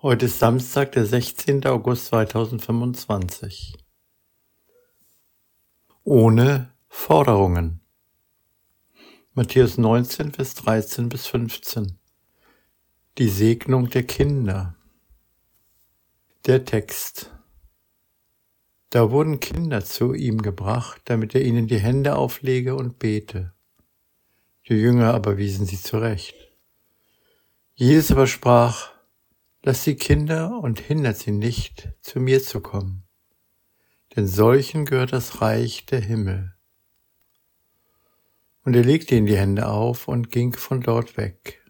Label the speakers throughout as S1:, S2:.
S1: Heute ist Samstag, der 16. August 2025. Ohne Forderungen. Matthäus 19, Vers 13 bis 15. Die Segnung der Kinder. Der Text. Da wurden Kinder zu ihm gebracht, damit er ihnen die Hände auflege und bete. Die Jünger aber wiesen sie zurecht. Jesus aber sprach: Lasst die Kinder und hindert sie nicht, zu mir zu kommen, denn solchen gehört das Reich der Himmel. Und er legte ihnen die Hände auf und ging von dort weg.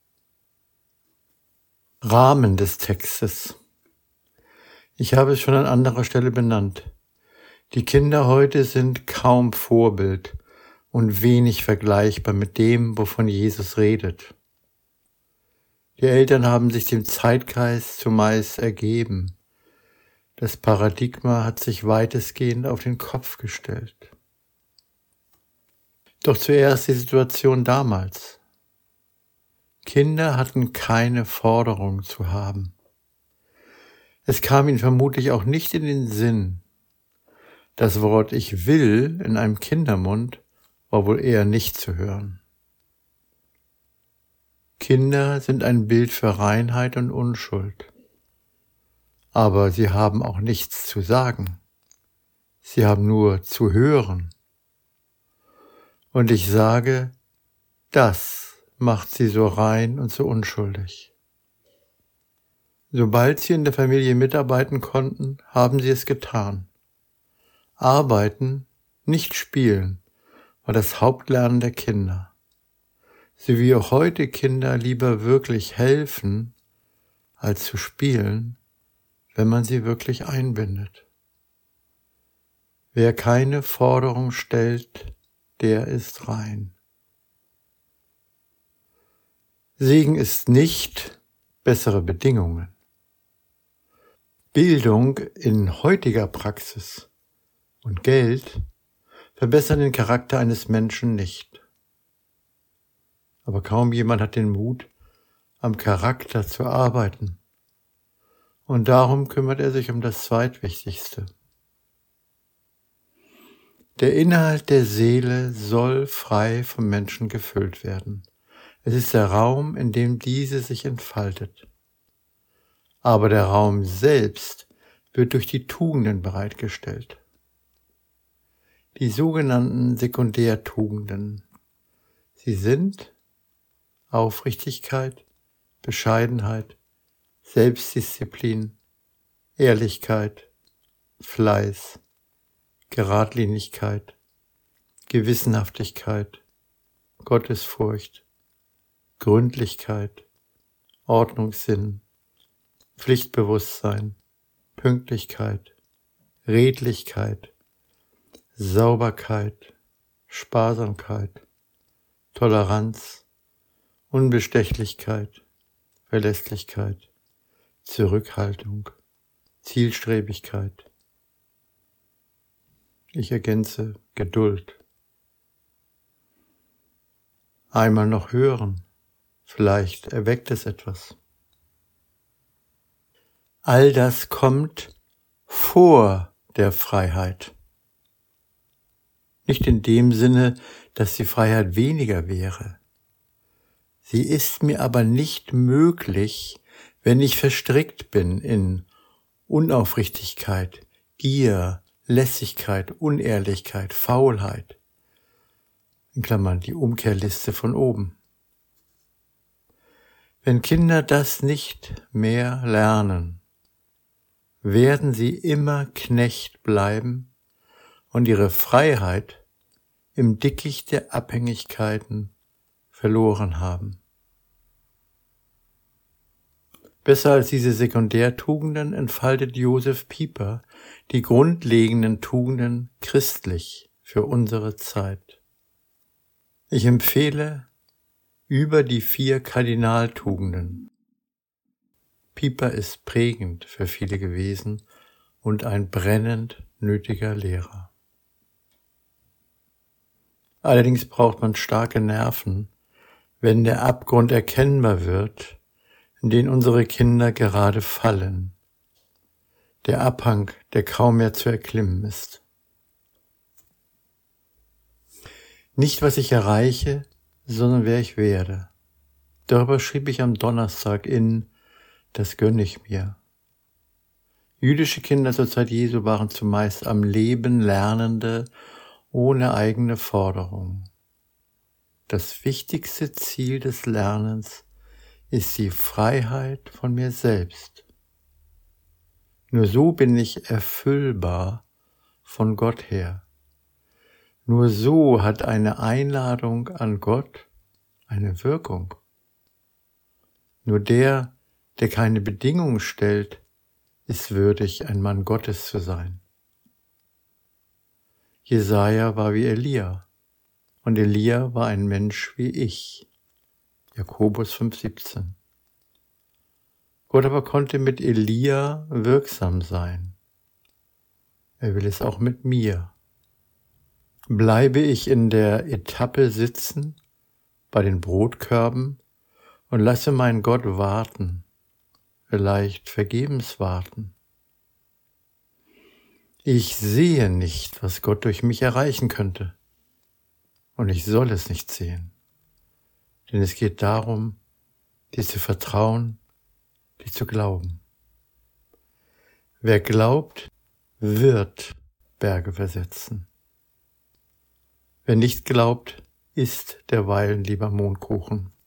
S1: Rahmen des Textes. Ich habe es schon an anderer Stelle benannt. Die Kinder heute sind kaum Vorbild und wenig vergleichbar mit dem, wovon Jesus redet. Die Eltern haben sich dem Zeitgeist zumeist ergeben. Das Paradigma hat sich weitestgehend auf den Kopf gestellt. Doch zuerst die Situation damals. Kinder hatten keine Forderung zu haben. Es kam ihnen vermutlich auch nicht in den Sinn. Das Wort "Ich will" in einem Kindermund war wohl eher nicht zu hören. Kinder sind ein Bild für Reinheit und Unschuld. Aber sie haben auch nichts zu sagen. Sie haben nur zu hören. Und ich sage, das macht sie so rein und so unschuldig. Sobald sie in der Familie mitarbeiten konnten, haben sie es getan. Arbeiten, nicht spielen, war das Hauptlernen der Kinder. So wie auch heute Kinder lieber wirklich helfen, als zu spielen, wenn man sie wirklich einbindet. Wer keine Forderung stellt, der ist rein. Segen ist nicht bessere Bedingungen. Bildung in heutiger Praxis und Geld verbessern den Charakter eines Menschen nicht. Aber kaum jemand hat den Mut, am Charakter zu arbeiten. Und darum kümmert er sich um das Zweitwichtigste. Der Inhalt der Seele soll frei vom Menschen gefüllt werden. Es ist der Raum, in dem diese sich entfaltet. Aber der Raum selbst wird durch die Tugenden bereitgestellt. Die sogenannten Sekundärtugenden. Sie sind Aufrichtigkeit, Bescheidenheit, Selbstdisziplin, Ehrlichkeit, Fleiß, Geradlinigkeit, Gewissenhaftigkeit, Gottesfurcht, Gründlichkeit, Ordnungssinn, Pflichtbewusstsein, Pünktlichkeit, Redlichkeit, Sauberkeit, Sparsamkeit, Toleranz, Unbestechlichkeit, Verlässlichkeit, Zurückhaltung, Zielstrebigkeit. Ich ergänze Geduld. Einmal noch hören, vielleicht erweckt es etwas. All das kommt vor der Freiheit. Nicht in dem Sinne, dass die Freiheit weniger wäre. Sie ist mir aber nicht möglich, wenn ich verstrickt bin in Unaufrichtigkeit, Gier, Lässigkeit, Unehrlichkeit, Faulheit. In Klammern die Umkehrliste von oben. Wenn Kinder das nicht mehr lernen, werden sie immer Knecht bleiben und ihre Freiheit im Dickicht der Abhängigkeiten verloren haben. Besser als diese Sekundärtugenden entfaltet Josef Pieper die grundlegenden Tugenden christlich für unsere Zeit. Ich empfehle über die 4 Kardinaltugenden. Pieper ist prägend für viele gewesen und ein brennend nötiger Lehrer. Allerdings braucht man starke Nerven, wenn der Abgrund erkennbar wird, in den unsere Kinder gerade fallen, der Abhang, der kaum mehr zu erklimmen ist. Nicht, was ich erreiche, sondern wer ich werde. Darüber schrieb ich am Donnerstag in Das gönne ich mir. Jüdische Kinder zur Zeit Jesu waren zumeist am Leben Lernende ohne eigene Forderung. Das wichtigste Ziel des Lernens ist die Freiheit von mir selbst. Nur so bin ich erfüllbar von Gott her. Nur so hat eine Einladung an Gott eine Wirkung. Nur der keine Bedingungen stellt, ist würdig, ein Mann Gottes zu sein. Jesaja war wie Elia und Elia war ein Mensch wie ich. Jakobus 5,17. Gott aber konnte mit Elia wirksam sein. Er will es auch mit mir. Bleibe ich in der Etappe sitzen, bei den Brotkörben, und lasse meinen Gott warten, vielleicht vergebens warten. Ich sehe nicht, was Gott durch mich erreichen könnte, und ich soll es nicht sehen, denn es geht darum, dir zu vertrauen, dir zu glauben. Wer glaubt, wird Berge versetzen. Wer nicht glaubt, isst derweilen lieber Mohnkuchen.